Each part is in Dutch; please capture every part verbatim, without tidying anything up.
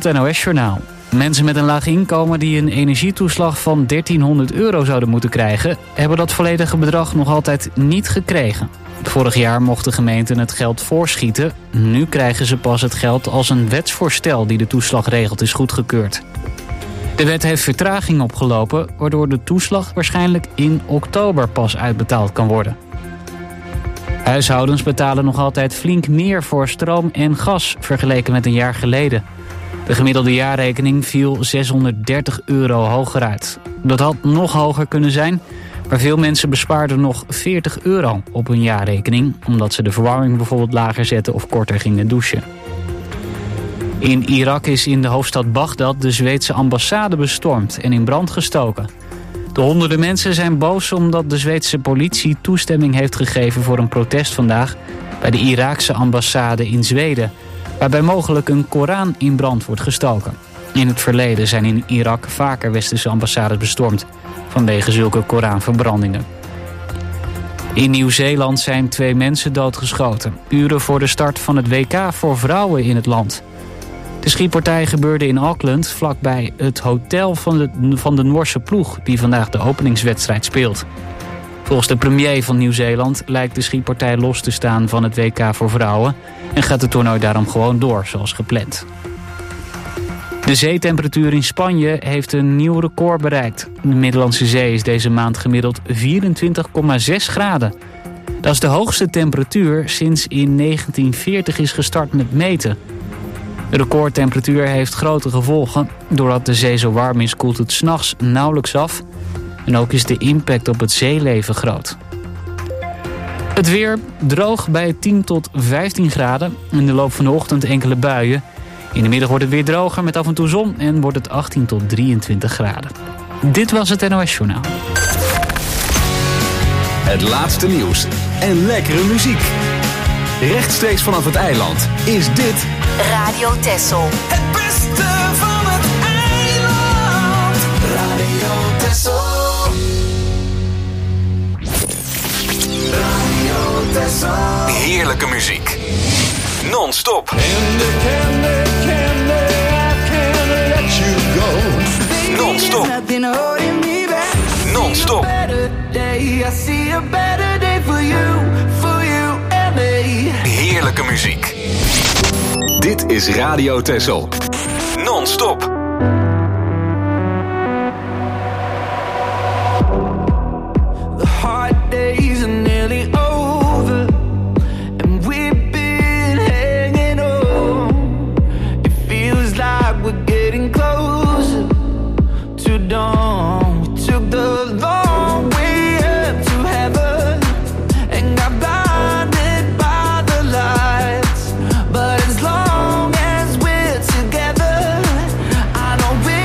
het N O S-journaal. Mensen met een laag inkomen die een energietoeslag van dertienhonderd euro zouden moeten krijgen, hebben dat volledige bedrag nog altijd niet gekregen. Vorig jaar mochten gemeenten het geld voorschieten. Nu krijgen ze pas het geld als een wetsvoorstel die de toeslag regelt is goedgekeurd. De wet heeft vertraging opgelopen, waardoor de toeslag waarschijnlijk in oktober pas uitbetaald kan worden. Huishoudens betalen nog altijd flink meer voor stroom en gas vergeleken met een jaar geleden. De gemiddelde jaarrekening viel zeshonderddertig euro hoger uit. Dat had nog hoger kunnen zijn, maar veel mensen bespaarden nog veertig euro op hun jaarrekening, omdat ze de verwarming bijvoorbeeld lager zetten of korter gingen douchen. In Irak is in de hoofdstad Bagdad de Zweedse ambassade bestormd en in brand gestoken. De honderden mensen zijn boos omdat de Zweedse politie toestemming heeft gegeven voor een protest vandaag bij de Iraakse ambassade in Zweden, waarbij mogelijk een Koran in brand wordt gestoken. In het verleden zijn in Irak vaker westerse ambassades bestormd vanwege zulke Koranverbrandingen. In Nieuw-Zeeland zijn twee mensen doodgeschoten, uren voor de start van het W K voor vrouwen in het land. De schietpartij gebeurde in Auckland, vlakbij het hotel van de, van de Noorse ploeg die vandaag de openingswedstrijd speelt. Volgens de premier van Nieuw-Zeeland lijkt de schietpartij los te staan van het W K voor vrouwen en gaat het toernooi daarom gewoon door zoals gepland. De zeetemperatuur in Spanje heeft een nieuw record bereikt. De Middellandse Zee is deze maand gemiddeld vierentwintig komma zes graden. Dat is de hoogste temperatuur sinds in negentien veertig is gestart met meten. De recordtemperatuur heeft grote gevolgen. Doordat de zee zo warm is, koelt het 's nachts nauwelijks af. En ook is de impact op het zeeleven groot. Het weer droog bij tien tot vijftien graden. In de loop van de ochtend enkele buien. In de middag wordt het weer droger met af en toe zon en wordt het achttien tot drieëntwintig graden. Dit was het N O S-journaal. Het laatste nieuws en lekkere muziek. Rechtstreeks vanaf het eiland is dit Radio Texel. Het beste van het eiland. Radio Texel. Radio Texel. heerlijke muziek. Non-stop. Non-stop. Non-stop. Heerlijke muziek. Dit is Radio Texel. Non-stop. The hard days are nearly over, and we've been hanging on. It feels like we're getting closer to dawn. We took the long way up to heaven and got blinded by the lights. But as long as we're together, I know we're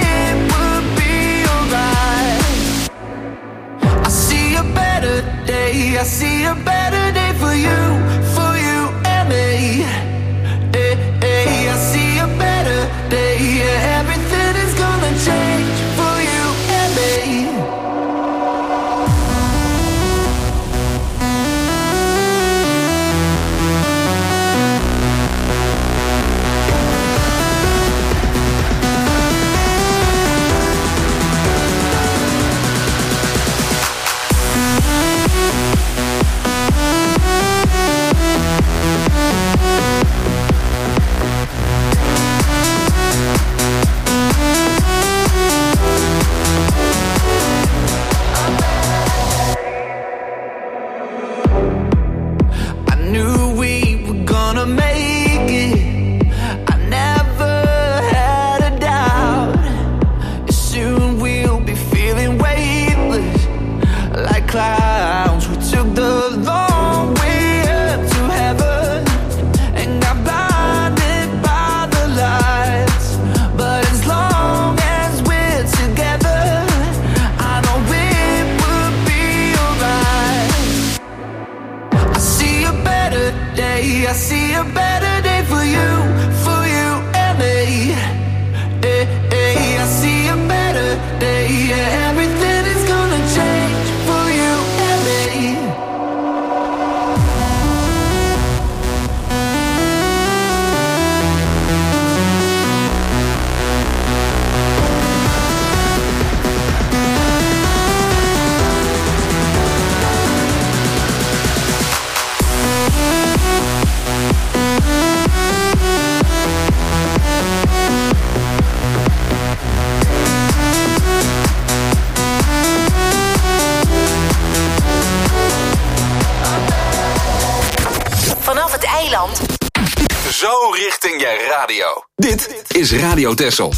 in je radio. Dit is Radio Texel.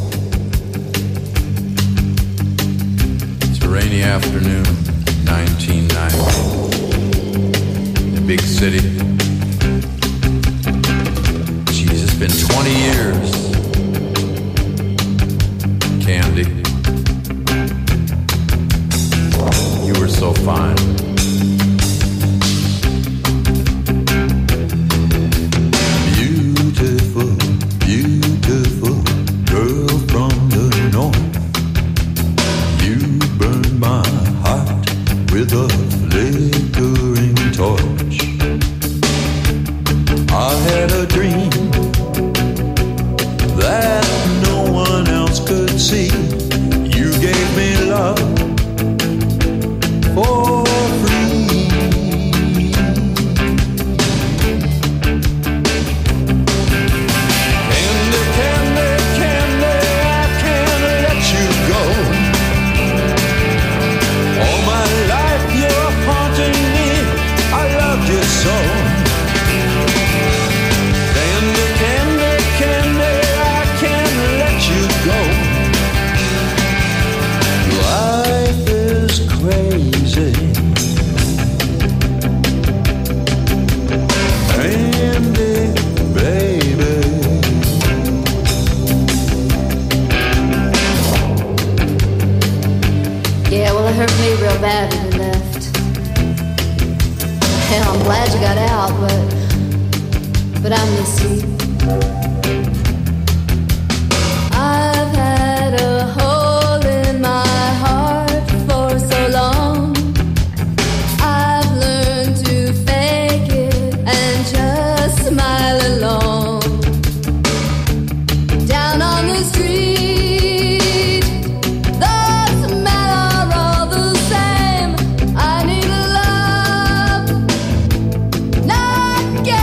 It's a rainy afternoon, nineteen ninety. In a big city. Jeez, it's been twenty years. Candy, you were so fine. Beautiful, beautiful girl from the north. You burned my heart with a flickering torch. I had a dream that no one else could see. You gave me love for free. Candy, candy, candy, I can't let you go. All my life you're haunting me, I love you so. Candy, candy, candy, I can't let you go. Life is crazy. Candy, baby. Yeah, well, it hurt me real bad when you left. Hell, I'm glad you got out, but but I miss you. I've had a hole in my heart for so long. I've learned to fake it and just smile along. Down on the street, the smell are all the same. I need love, not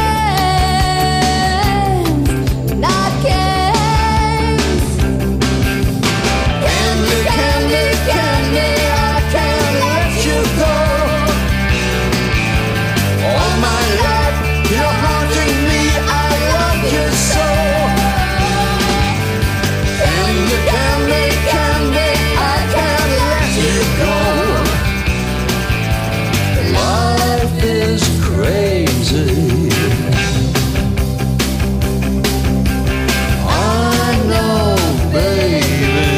games, not games. Candy, candy, candy, I can't let you go. All my life you're haunting me, I love you so. Candy, candy, candy, I can't let you go. Life is crazy. I know, baby.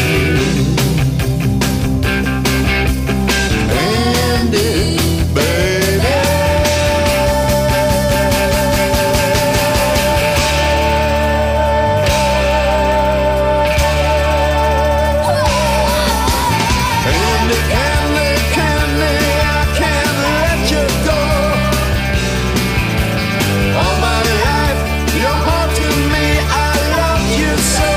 Candy, baby. Candy, candy, candy, I can't let you go. All my life you're haunting me, I love you so.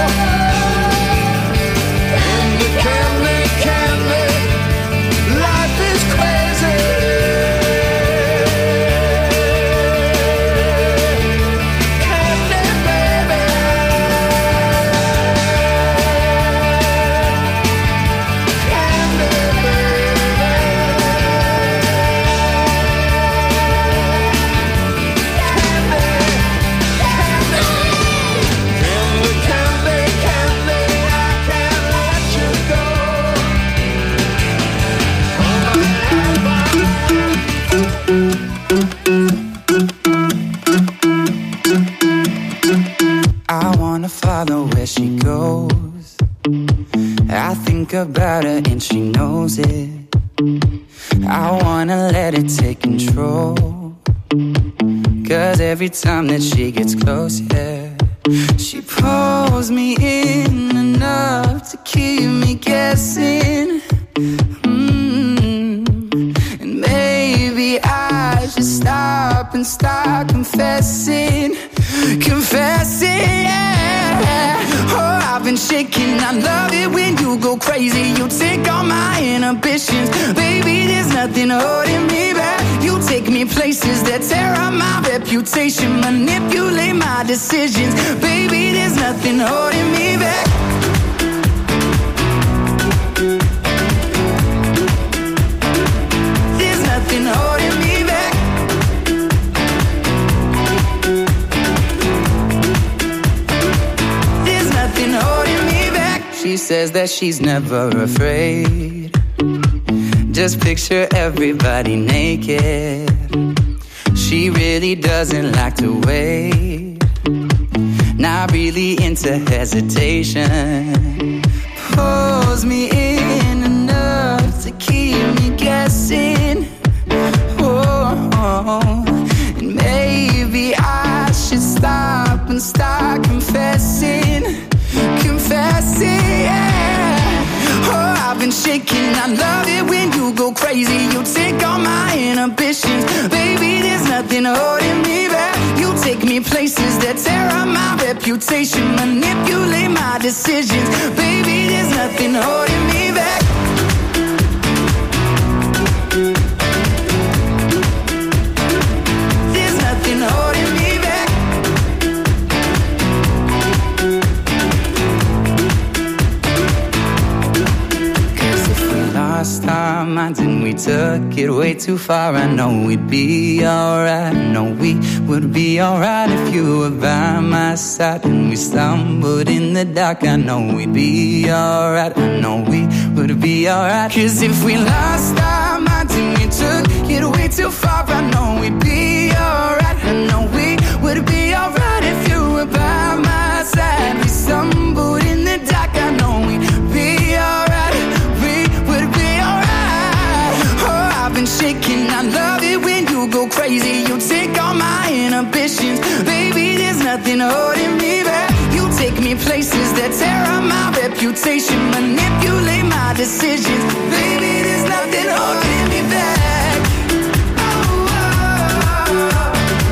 Candy, candy, candy, life is crazy. Candy, baby. Candy, Candy, candy, candy, I can't let you go. I wanna follow where she goes. I think about her and she knows it. I wanna let it take control. Cause every time that she gets close, yeah, she pulls me in enough to keep me guessing. Mm. And maybe I should stop and start confessing. Confessing, yeah. Oh, I've been shaking. I love it when you go crazy. You take all my inhibitions. Baby, there's nothing holding me back. You take me places that tear up my reputation. Manipulate my decisions. Baby, there's nothing holding me back. There's nothing holding me back. She says that she's never afraid. Just picture everybody naked. She really doesn't like to wait. Not really into hesitation. Pulls me in enough to keep me guessing. Oh, and maybe I should stop and start confessing. Confessing, yeah. Oh, I've been shaking. I love it when you go crazy. You take all my inhibitions. Baby, there's nothing holding me back. You take me places that tear up my reputation. Manipulate my decisions. Baby, there's nothing holding me back. There's nothing holding me back. Cause if we lost our minds and we took it way too far, I know we'd be alright. I know we would be alright if you were by my side. And we stumbled in the dark, I know we'd be alright. I know we would be alright. Cause if we lost our minds and we took it way too far, I know we'd be alright. I know we would be alright if you were by my side. We stumbled in the dark, I know we'd be alright. We would be alright. Oh, I've been shaking. I love it when you go crazy. You take all my inhibitions. Baby, there's nothing holding me back. You take me places that tear up my reputation. Manipulate my decisions. Baby, there's nothing holding me back. Oh, oh, oh.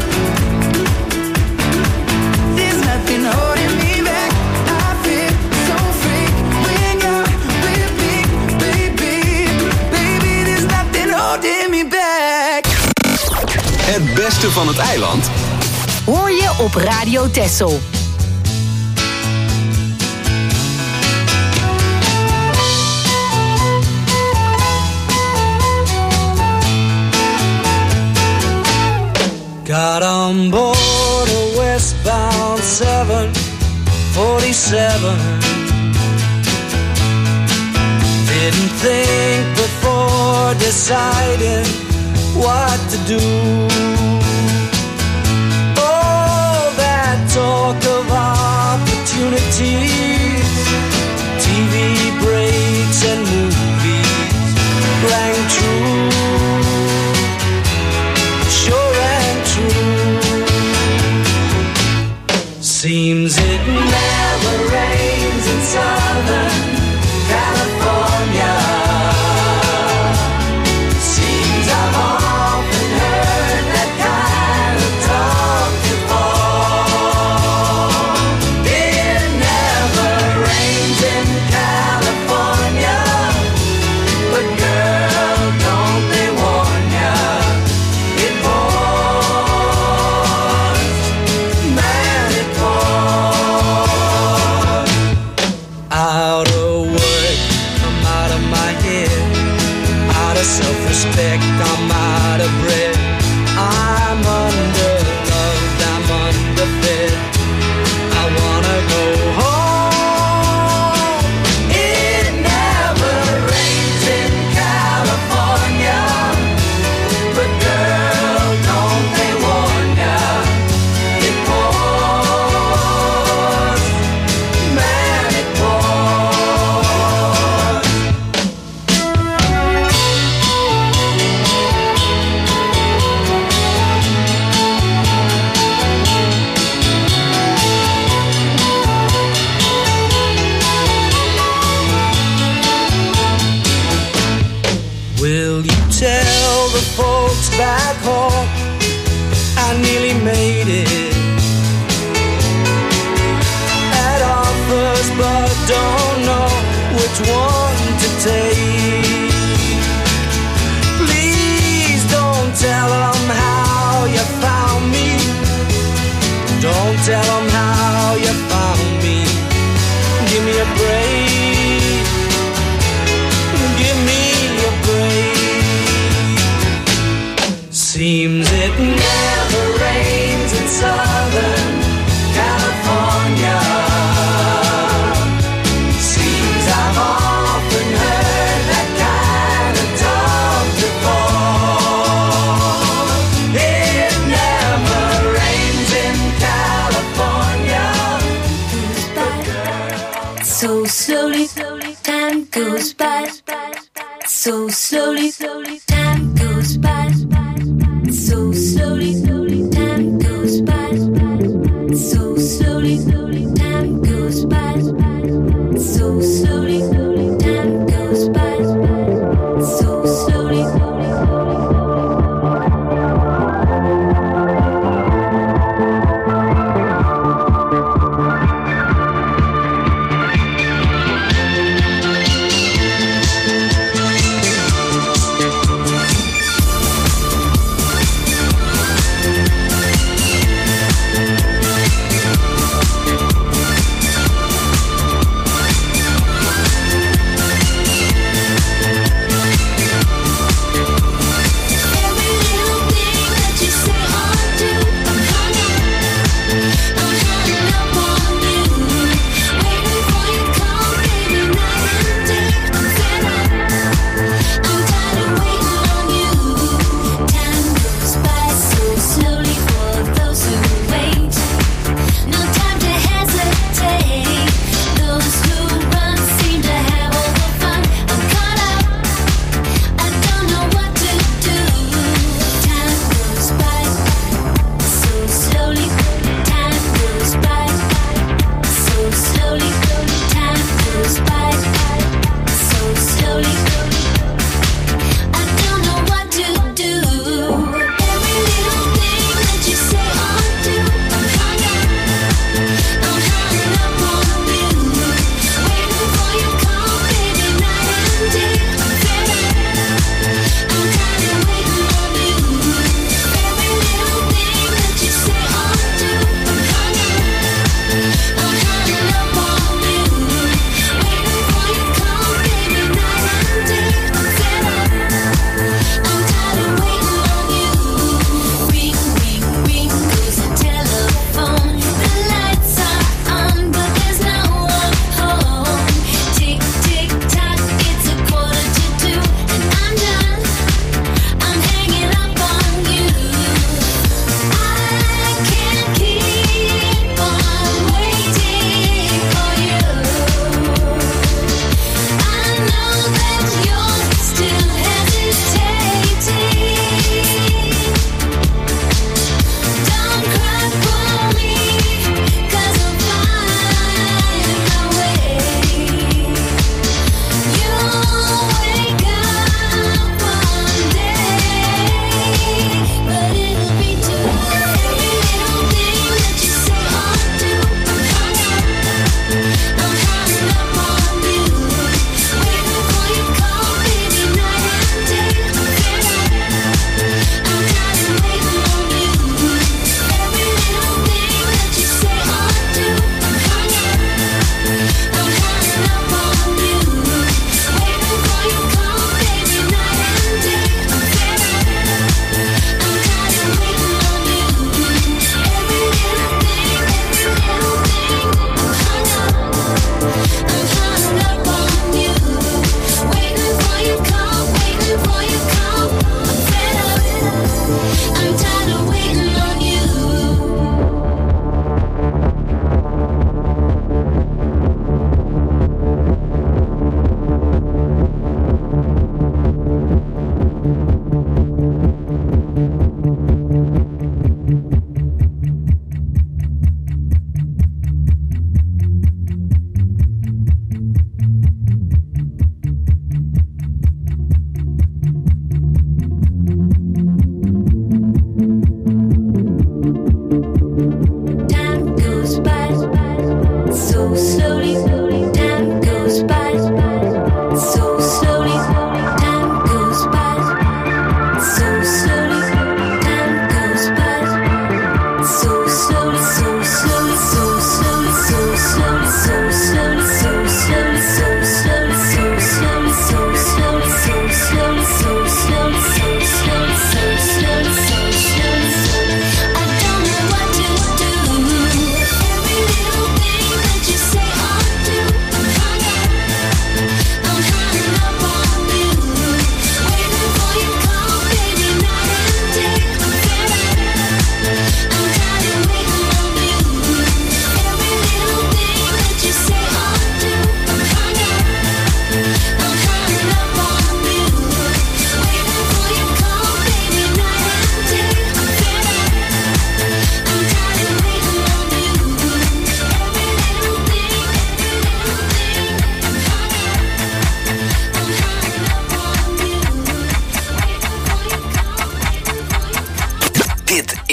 There's nothing holding me back. I feel so free when you're with me, baby. Baby, there's nothing holding me back. Het beste van het eiland hoor je op Radio Texel. Got on board a westbound seven forty-seven. Didn't think before deciding what to do. All that talk of opportunities, T V breaks and movies rang true. Sure and true. Seems it never rains in Southern California. Seems I've often heard that kind of talk before. It never rains in California, but girl, don't they warn ya? It pours, man, it pours. Out of work, I'm out of my head. Out of self-respect, I'm out of breath. I'm underloved, I'm underfed. I wanna go home. It never rains in California, but girl, don't they warn ya? It pours, man, it pours. Will you tell the folks back home I nearly made it? At offers, but don't know which one to take. Please don't tell them how you found me. Don't tell them how you found me. Give me a break. Give me a break. Seems it never rains in summer. So slowly, time goes by. So slowly, time goes by. So slowly, time goes by. So slowly, time goes by. So slowly, time goes by. So slowly.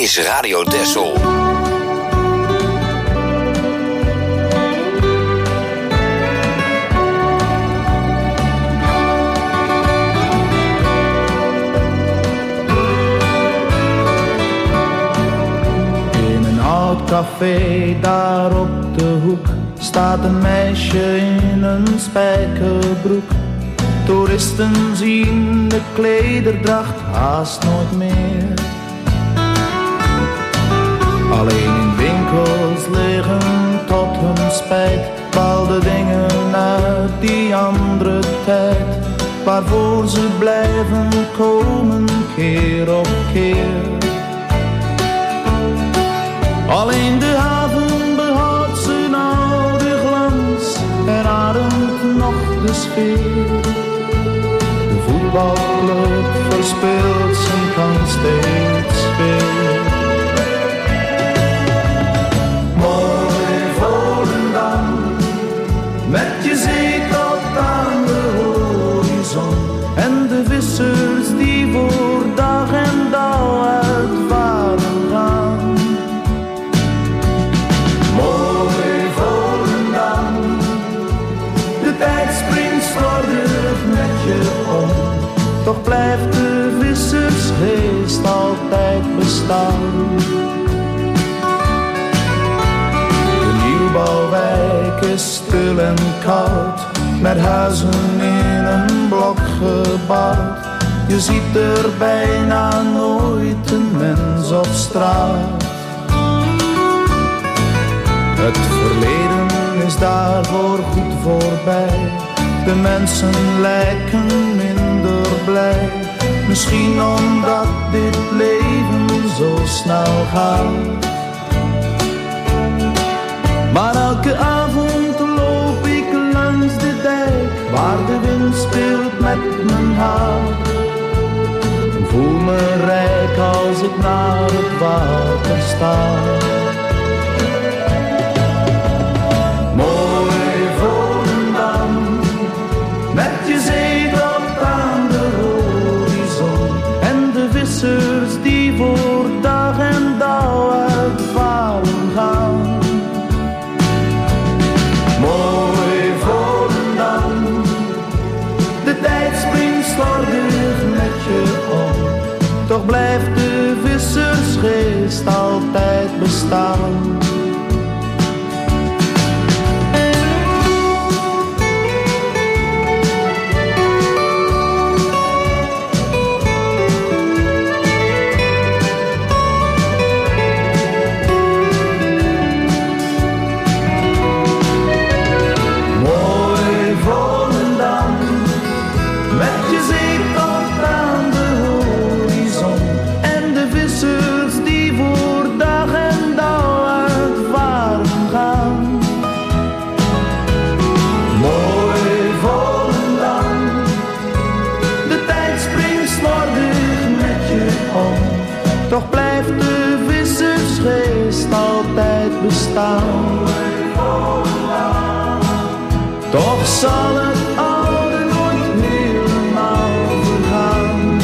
is Radio Texel. Café daar op de hoek staat een meisje in een spijkerbroek. Toeristen zien de klederdracht haast nooit meer. Alleen in winkels liggen tot hun spijt bepaalde dingen uit die andere tijd, waarvoor ze blijven komen keer op keer. Alleen de haven behoudt zijn oude glans en ademt nog de sfeer. De voetbalclub verspeelt zijn kans steeds weer. Mooi Volendam, met je zee tot aan de horizon en de vissers die voor dag en dauw uitvaren gaan. Toch blijft de vissersgeest altijd bestaan. De nieuwbouwwijk is stil en koud, met huizen in een blok gebouwd. Je ziet er bijna nooit een mens op straat. Het verleden is daarvoor goed voorbij. De mensen lijken minder blij. Misschien omdat dit leven zo snel gaat. Maar elke avond loop ik langs de dijk, waar de wind speelt met mijn haar. Ik voel me rijk als ik naar het water sta. Met je zee tot aan de horizon en de vissers die voor dag en dauw uitvaren gaan. Mooi Volendam, de tijd springt slordig met je om. Toch blijft de vissersgeest altijd bestaan. Toch blijft de vissersgeest altijd bestaan. Toch zal het oude nooit helemaal vergaan.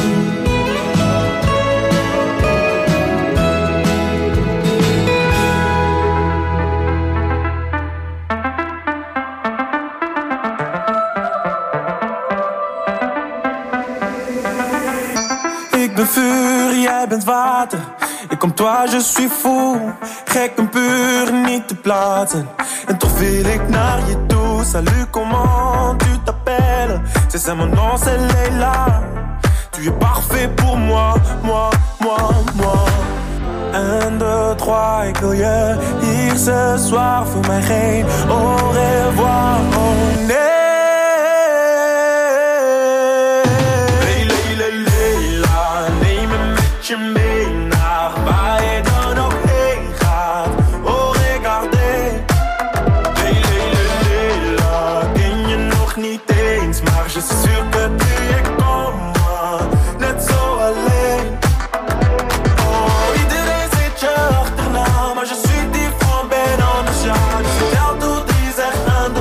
Ik ben vuur, jij bent water. Ik kom toi, je suis fou. Gek en puur, niet te plaatsen. En toch wil ik naar je toe. Salut, comment tu t'appelles? C'est ça mon nom, c'est Leila. Tu es parfait pour moi, moi, moi, moi. Un, deux, trois, ik wil je hier ce soir. Voor mij geen au revoir, oh nee. Je mee naar waar je dan ook heen gaat. Oh, regardez. Leila, ken je nog niet eens, maar je suis sûr que tu es comme moi. Net zo alleen. Oh, iedereen zit je achterna, maar je suis différent, ben anders. Ja, je vertelt hoe die zegt aan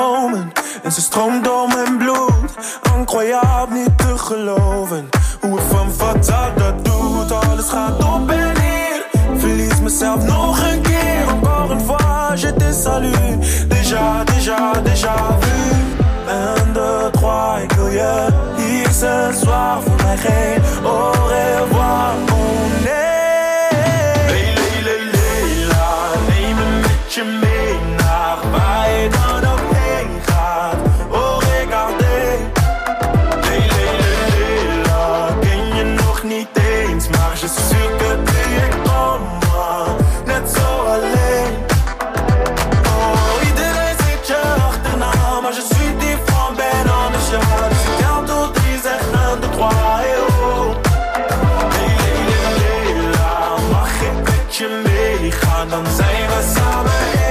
dromen. En ze stroomt door mijn bloed. Incroyable, niet te geloven. Hoe het van fataal dat doet. Alles gaat op en neer. Verlies mezelf nog een keer. Encore une fois, je te salue. Déjà, déjà, déjà vu. Un, deux, trois, ik wil je hier ce soir. Voor mij geen au revoir, oh nee. Je mee naar waar je dan ook heen gaat. Oh, regardez. Lé, lé, lé, lé, la. Ken je nog niet eens, maar je suis sûr que tu es comme moi. Net zo alleen. Oh, iedereen zit je achterna, maar je suis différent, ben anders ja. Dus ik tel tot drie, zeg un, deux, trois, et oh. Lé, lé, lé, lé, la. Mag ik met je meegaan, dan zijn we samen.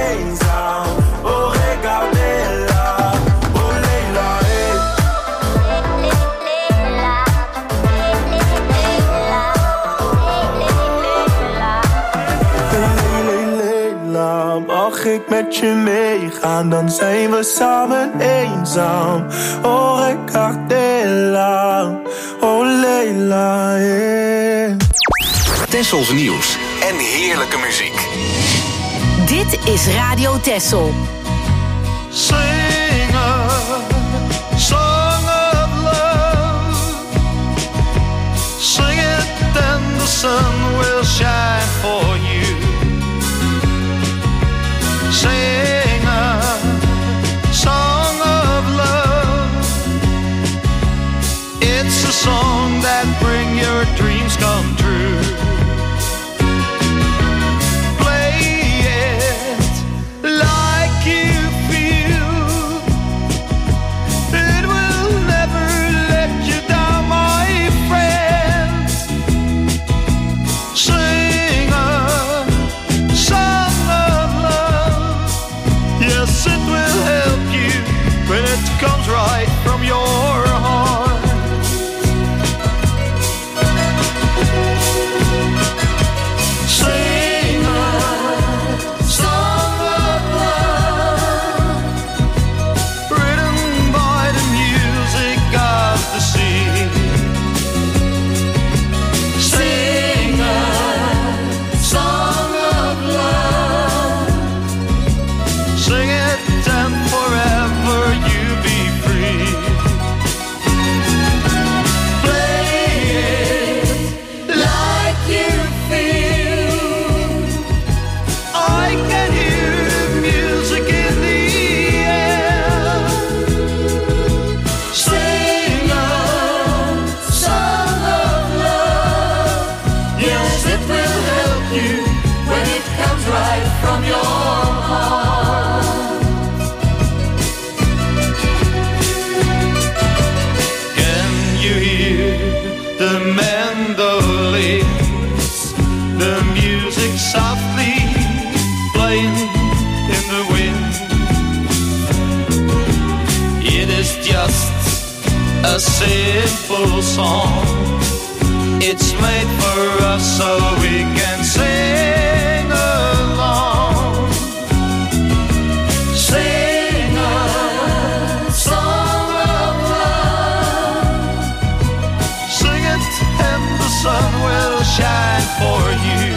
Mag ik met je meegaan, dan zijn we samen eenzaam. Oh, regardez-la, oh, Leila, yeah. Tessels nieuws en heerlijke muziek. Dit is Radio Tessel. Sing a song of love. Sing it, then the sun will shine for you. Sing a song of love. It's a song that brings your dreams come true. Play it like you feel. It will never let you down, my friend. Sing a song of love. Yes, it will help you when it comes right from your heart. Sing a song of love, written by the music of the sea. Sing a song of love. Sing it and forever you be free. Play it like you feel. I can hear the music in the air. Sing a song of love. Yes, it will help you when it comes right from your heart. Can you hear the mandolins, the music softly playing in the wind? It is just a simple song. It's made for us so we can sing along. Sing a song of love. Sing it and the sun will shine for you.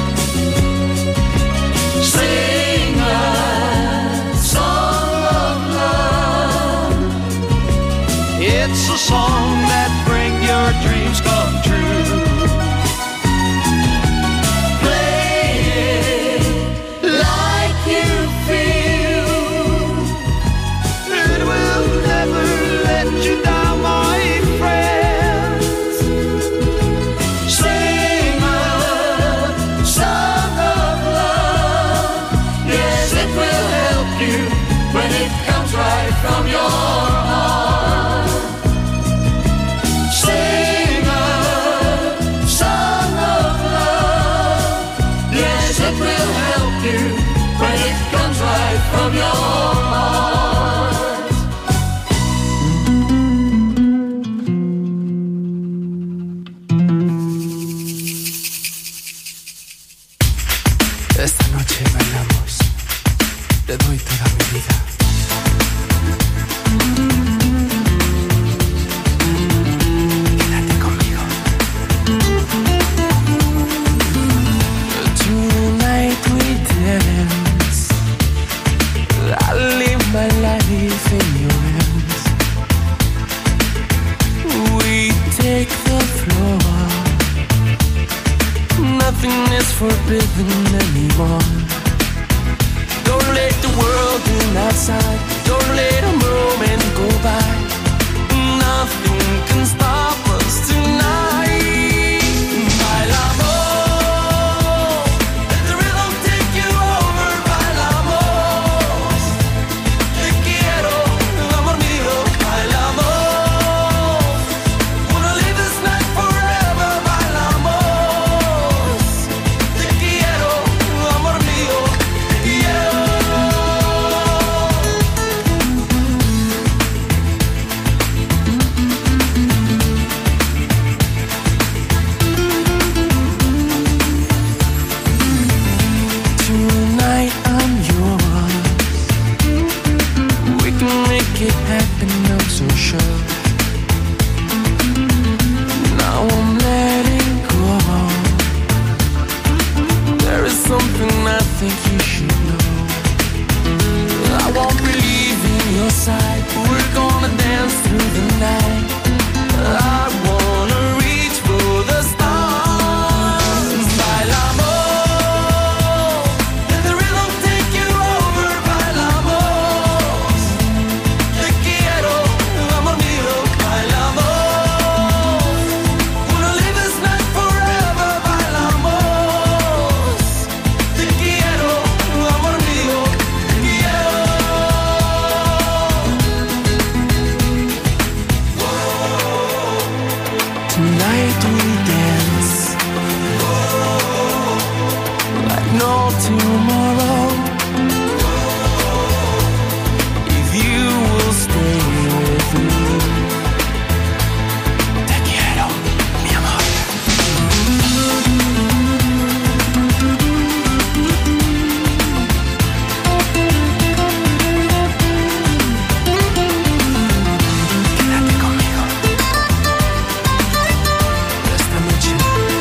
Sing a song of love. It's a song that brings your dreams come true. Play it like you feel. It will never let you down, my friend. Sing a song of love. Yes, it will help you when it comes right from your heart. Sing a forbidden anymore. Don't let the world in outside. Don't let a moment go by. Nothing can stop us tonight. Bailamos, let the rhythm take you over. Bailamos, te quiero, amor mío. Bailamos, wanna live this night forever. Bailamos, te quiero, amor mío. Te quiero. Tonight I'm yours. We can make it happen, I'm so sure. Now I'm letting go. There is something I think you should know. I won't believe in your side. We're gonna dance through the night. I wanna reach for the stars. Bailamos, let the rhythm take you over. Bailamos, te quiero, amor mío. Bailamos, wanna live this night forever. Bailamos, te quiero, amor mío. Te quiero. Tonight we dance like no tomorrow. If you will stay with me, te quiero, mi amor. Quédate conmigo. Esta noche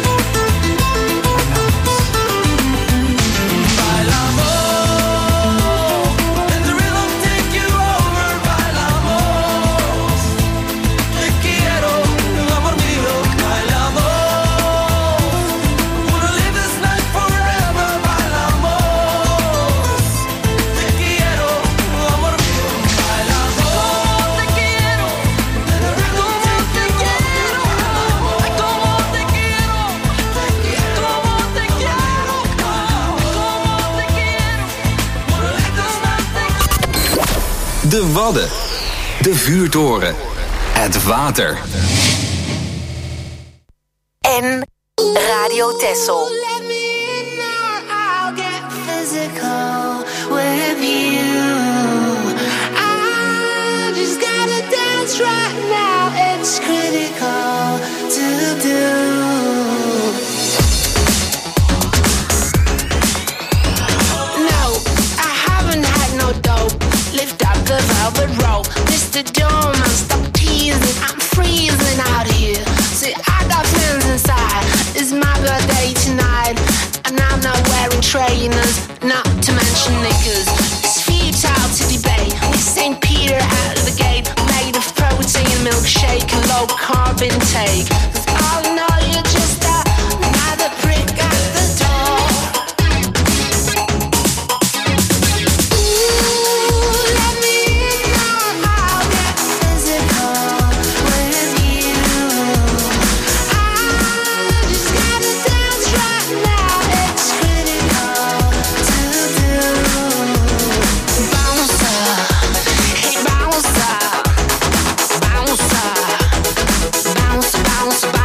bailamos. Let the rhythm take you over. Bailamos, te quiero, amor mío. Bailamos, wanna live this night forever. Bailamos, te quiero, amor mío. Bailamos, te quiero. Let the rhythm take you over. Ay, cómo te quiero. Cómo te quiero. Cómo te quiero. Wanna live this night forever. De Wadden. De vuurtoren. Het water. En Radio Texel. Let me in or I'll get physical with you. I just gotta dance right now. It's critical to do. No, I haven't had no dope. Lift up the velvet rope. Mister Doorman, stop teasing. I'm freezing out here. See, I got friends inside. It's my birthday tonight. And I'm not wearing trainers. Not to mention knickers. It's futile to debate. With Saint Peter out of the gate. Made of protein milkshake and low carb intake. 'Cause all I know you're just a, another prick at the door. Ooh, let me in or I'll get physical with you. I just gotta dance right now. It's critical to do. Bounce up, hey bounce up, bounce up, bounce, bounce, bounce.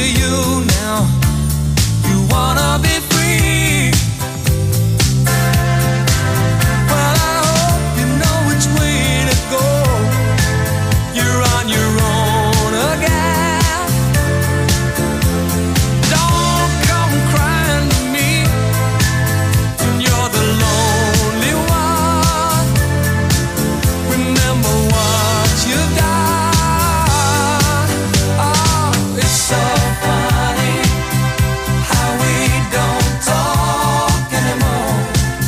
you now. You wanna be free. Well, I hope you know which way to go. You're on your own again. Don't come crying to me when you're the lonely one. Remember what you've done. Oh, it's so funny how we don't talk anymore.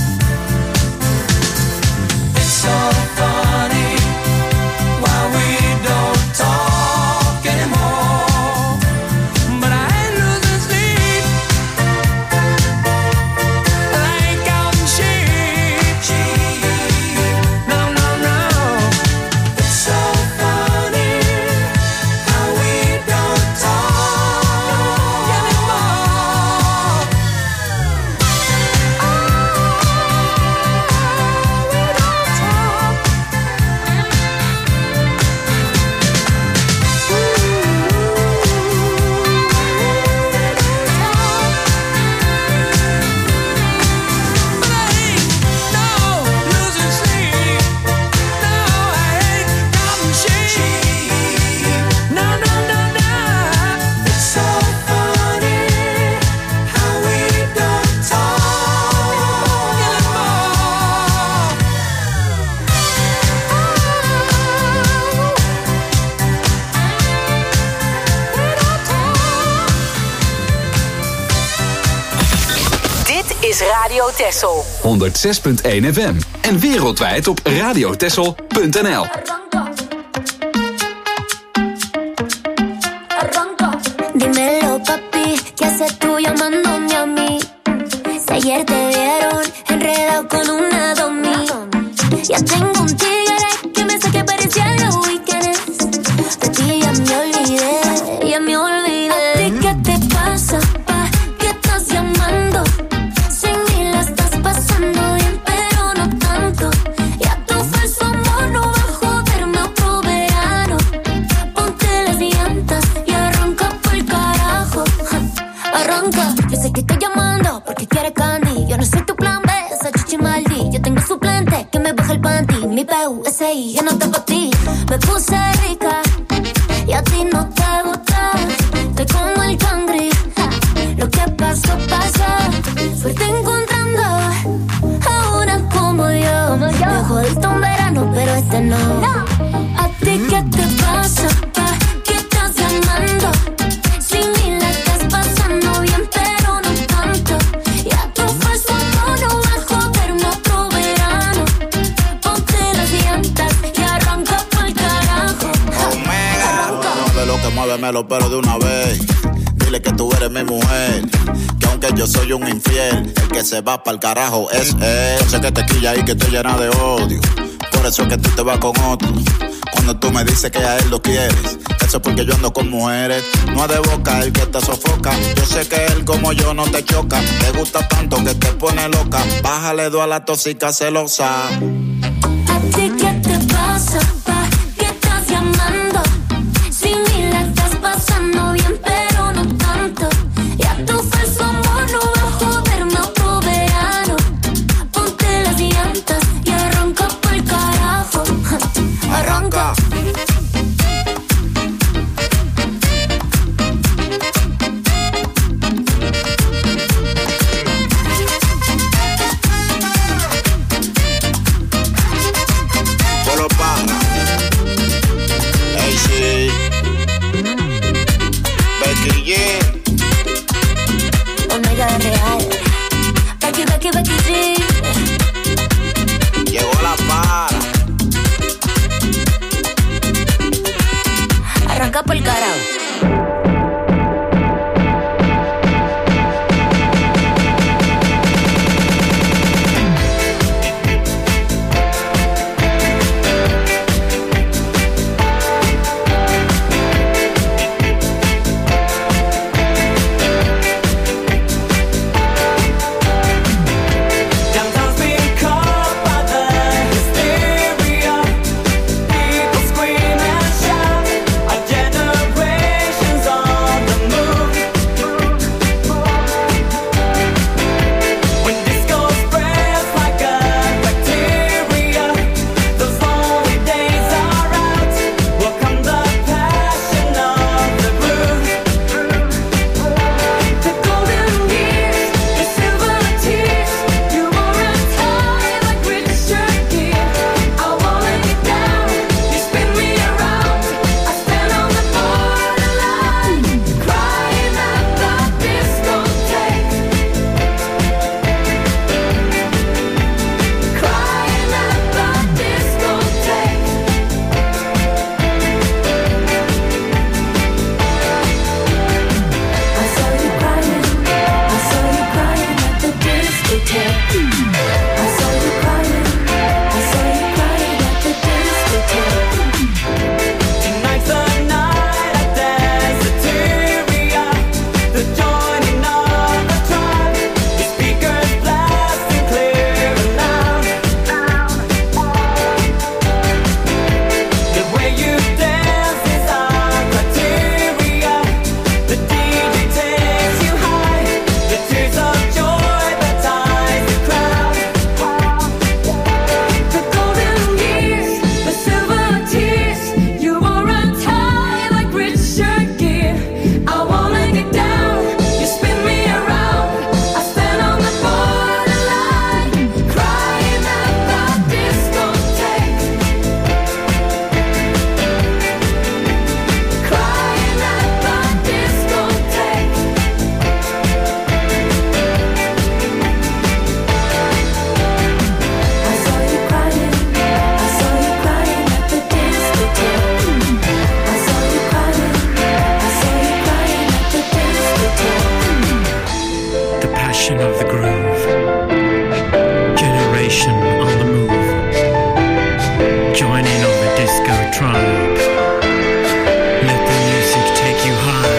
It's so funny why we don't talk anymore. But I ain't losing sleep. I ain't counting sheep. No, no, no. It's so funny how we don't talk anymore. Dit is Radio Texel. honderdzes punt één F M. En wereldwijd op radiotexel punt n l. Dímelo, papi, ¿qué haces tú llamándome a mí? Si ayer te vieron enredado con una domi. Ya tengo un tigre que me hace que parecía los weekends. De ti ya me olvidé, ya me olvidé. ¿A ti qué te pasa, pa? ¿Qué estás llamando? Sin mí la estás pasando bien, pero no tanto. Ya tu falso amor no va a joderme otro verano. Ponte las llantas y arranca por carajo. Arranca, yo sé que estoy llamando porque quieres candy. Yo no soy tu plan B, esa chichi maldi. Yo tengo suplente que me baja el panty. Mi P U S I, yo no te pa' ti. Me puse rica y a ti no te gusta. Estoy como el cangri. Lo que pasó, pasó. Suerte encontrando a una como yo. Me jodiste un verano, pero este no. ¿A ti qué te pasa, pa? ¿Qué estás llamando? Sin mí la estás pasando bien, pero no tanto. Ya tu falso amor no va a joderme otro verano. Ponte las llantas y arranca pa'l carajo. Arranca. De lo que muévemelo, pero de una vez. Dile que tú eres mi mujer. Que aunque yo soy un infiel, el que se va pa'l carajo es él. Sé que te quilla y que estoy llena de odio. Por eso es que tú te vas con otro. Cuando tú me dices que a él lo quieres, eso es porque yo ando con mujeres. No es de boca el que te sofoca. Yo sé que él como yo no te choca. Te gusta tanto que te pone loca. Bájale dos a la tóxica celosa. ¿A ti qué te pasa, pa? ¿Qué estás llamando? Sin mí la estás pasando bien, pero no tanto. Ya tu falso amor no va a joderme otro verano. Ponte las llantas y arranca pa'l carajo. Arranca. Generation of the groove. Generation on the move. Joining of the disco tribe. Let the music take you high.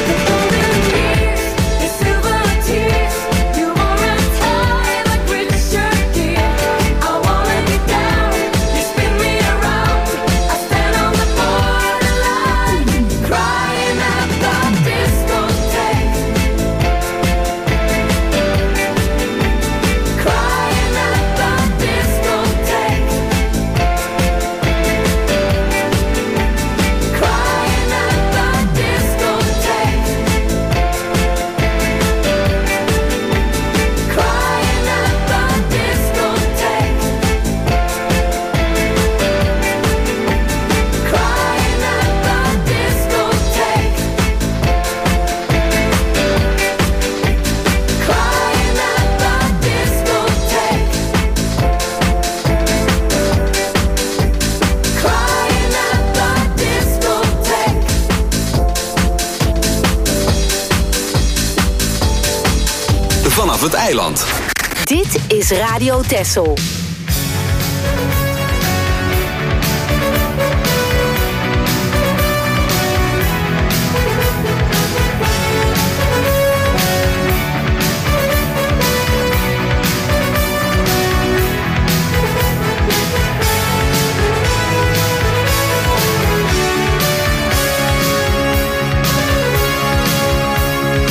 Vanaf het eiland. Dit is Radio Texel.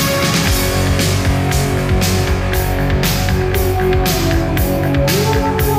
Thank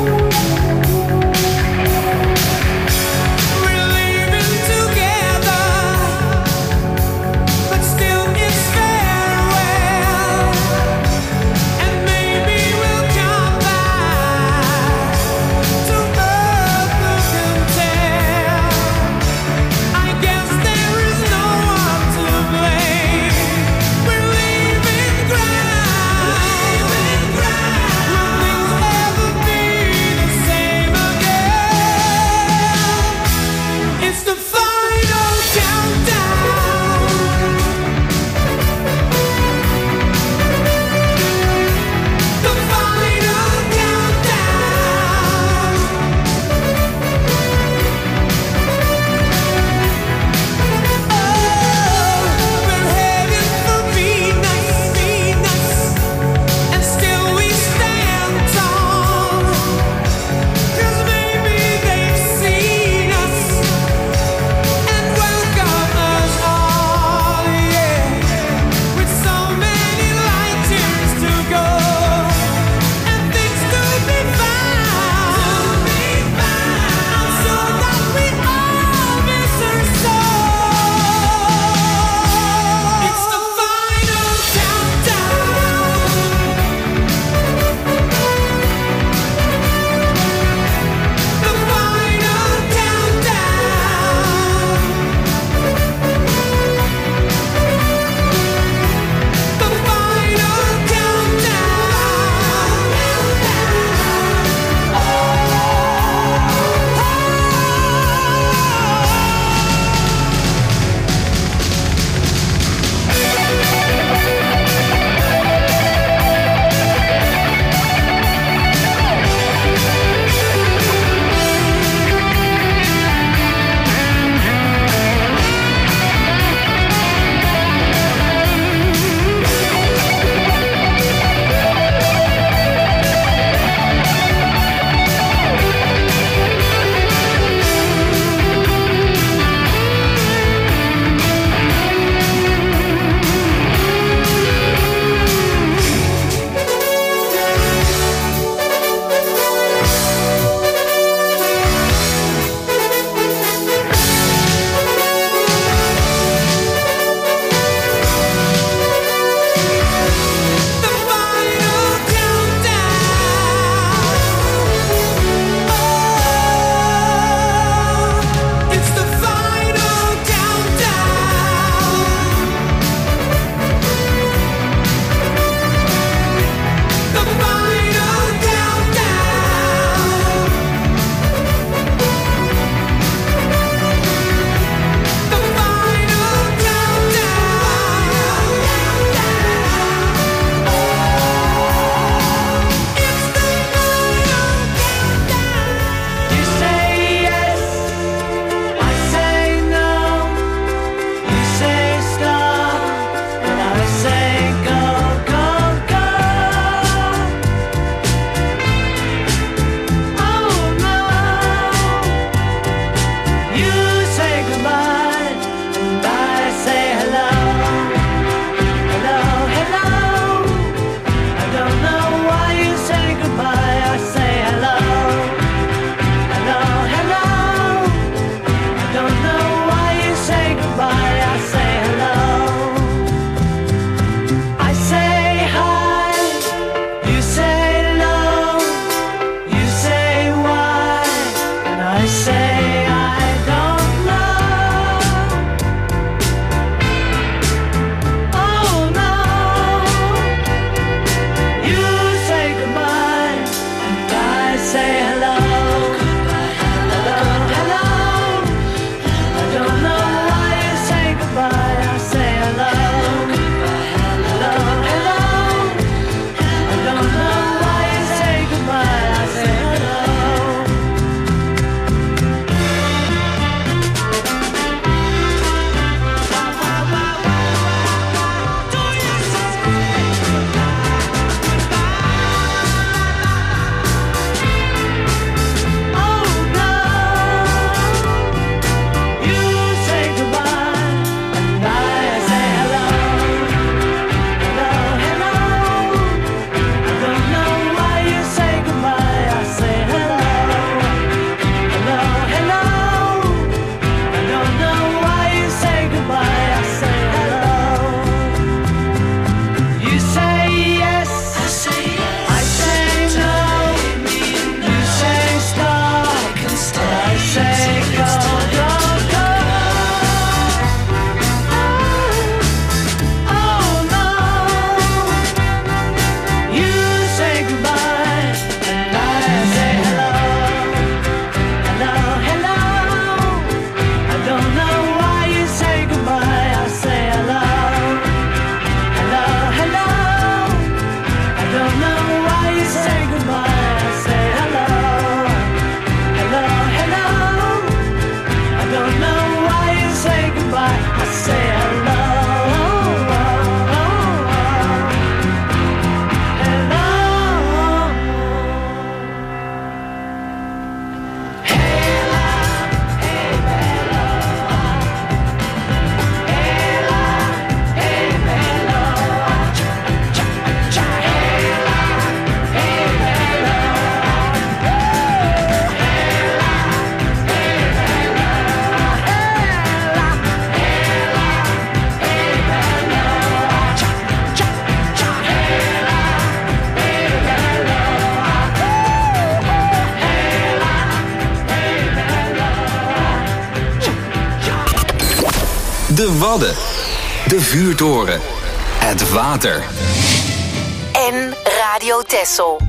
De Wadden. De vuurtoren. Het water. En Radio Texel.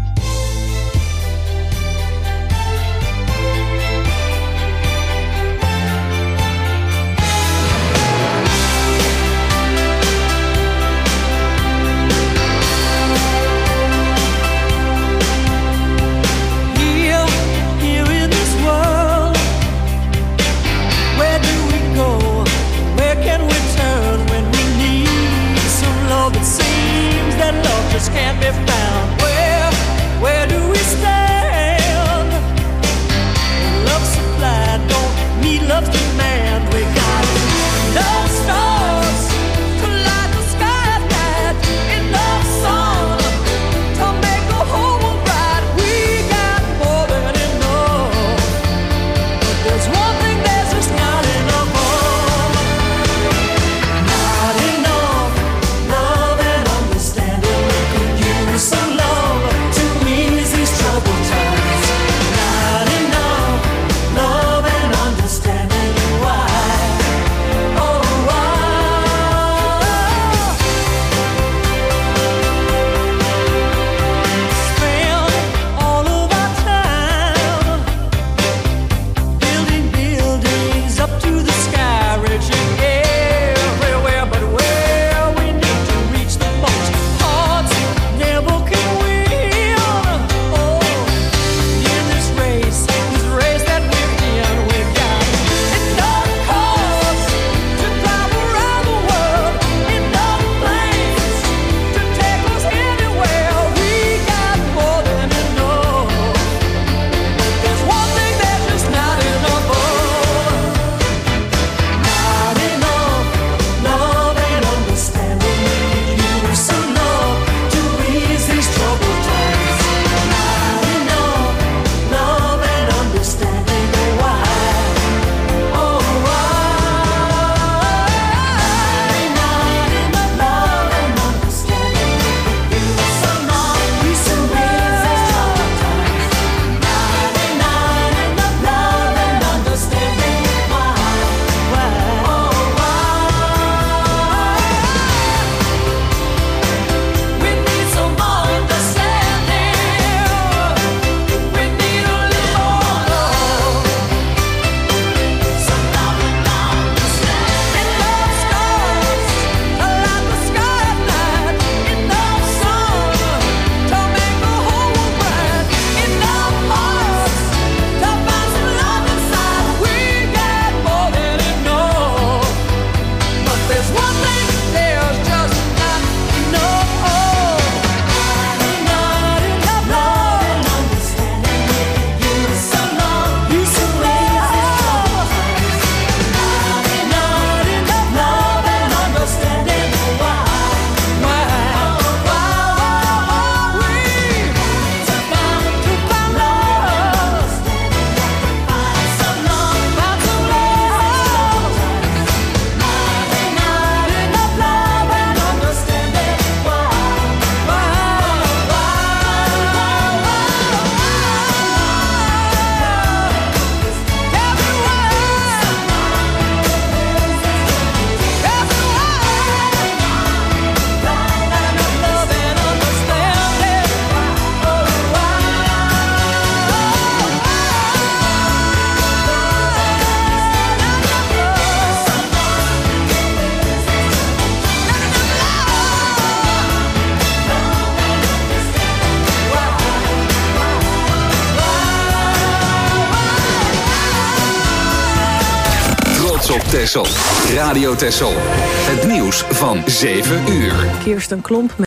It seems that love just can't be found. Where, where do we stand? Love supply don't meet love's demand. We got enough stars to light the sky at night, enough sun to make the whole world bright. We got more than enough, but there's one thing that's just not enough of. Not enough love and understanding. We could use some love to ease these troubled times. Not enough love and understanding. Why? Oh, why? Spend all of our time building buildings up to the sky, reaching everywhere, but where we need to reach the most hearts never can win. Oh, in this race, this race that we're in, we've got enough cars to drive around the world, enough planes to take us anywhere. We got more than enough, but there's one thing that's just not enough of. Not enough love and understanding. We could use some love to ease these troubled times. Not enough love and understanding. Why? Oh, why? Not enough love and understanding. We could use some love to ease these troubled times. Not enough love and understanding. Why? Why? Oh, why? We need some understanding. We need a little more love. Some love and understanding. Enough stars to light the sky at night. Enough sun to make the whole world bright. Enough hearts to find some love inside. We got more than enough, but there's one thing there's just not enough of. Not enough love and understanding. Use some love, use some love. Not enough love and understanding. Why? Why? Why? We to find to find love. Find some love, find some love. Not enough love and understanding. Why? Why? Trots op Texel. Radio Texel. Het nieuws van zeven uur. Kirsten Klomp.